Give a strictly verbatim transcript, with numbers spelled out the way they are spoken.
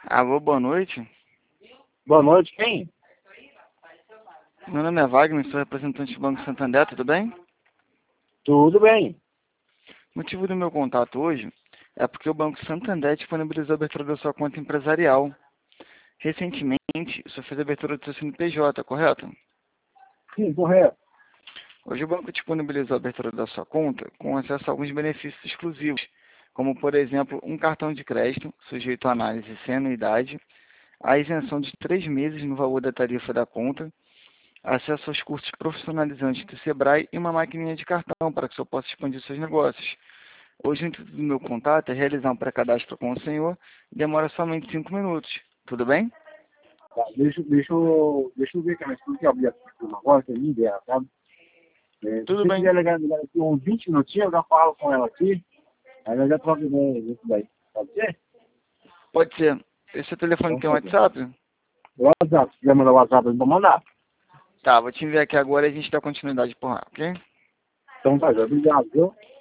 Alô, boa noite. Boa noite, quem? Meu nome é Wagner, sou representante do Banco Santander, tudo bem? Tudo bem. O motivo do meu contato hoje é porque o Banco Santander disponibilizou a abertura da sua conta empresarial. Recentemente, o senhor fez a abertura do seu C N P J, correto? Sim, correto. Hoje o banco disponibilizou a abertura da sua conta com acesso a alguns benefícios exclusivos, como, por exemplo, um cartão de crédito sujeito à análise sem anuidade, a isenção de três meses no valor da tarifa da conta, acesso aos cursos profissionalizantes do Sebrae e uma maquininha de cartão para que o senhor possa expandir seus negócios. Hoje, o intuito do meu contato é realizar um pré-cadastro com o senhor e demora somente cinco minutos. Tudo bem? Tá, deixa, deixa, eu, deixa eu ver, cara, se você abrir aqui agora, que é minha ideia, sabe? É, se Tudo você bem. quiser ligar, ligar aqui uns vinte minutinhos, eu já falo com ela aqui, aí nós já troca ideia nisso daí. Pode ser? Pode ser. Esse telefone Então, tem tá bom. WhatsApp? O WhatsApp, se quiser mandar o WhatsApp, eu vou mandar. Tá, vou te enviar aqui agora e a gente dá continuidade por lá, ok? Então tá, já obrigado, viu?